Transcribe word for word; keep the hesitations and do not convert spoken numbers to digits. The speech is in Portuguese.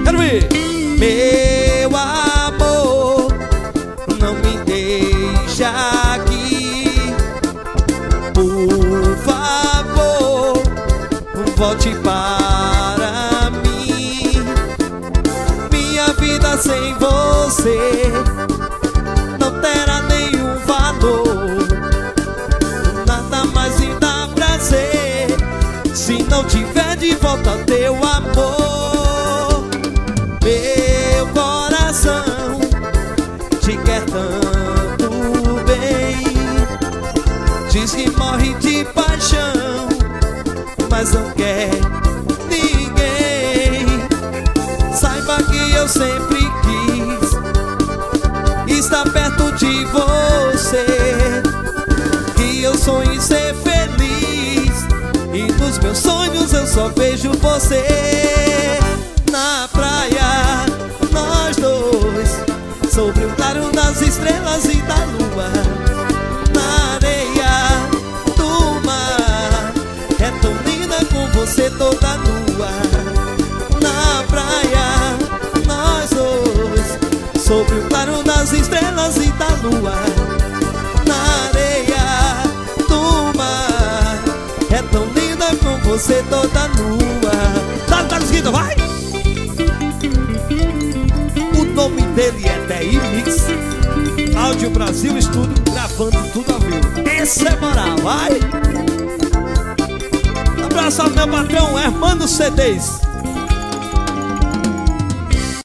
Quero ver. Meu amor, não me deixa aqui. Por favor, volte para mim. Minha vida sem você não terá nenhum valor. Nada mais me dá prazer se não tiver de volta teu amor. Meu coração te quer tanto bem. Diz que morre de paixão, mas não quer ninguém. Saiba que eu sempre quis estar perto de você, que eu sonho em ser feliz, e nos meus sonhos eu só vejo você. Na praia, nós dois, sobre o claro das estrelas e da lua. Na areia do mar, é tão linda com você toda nua. Na praia, nós dois, sobre o claro das estrelas e da lua. Na areia do mar, é tão linda com você toda nua. Tá, tá escrito, vai! O nome dele é T I Mix Áudio Brasil Estúdio, gravando tudo ao vivo. Esse é moral, vai! Abraço ao meu patrão Hermano C Ds.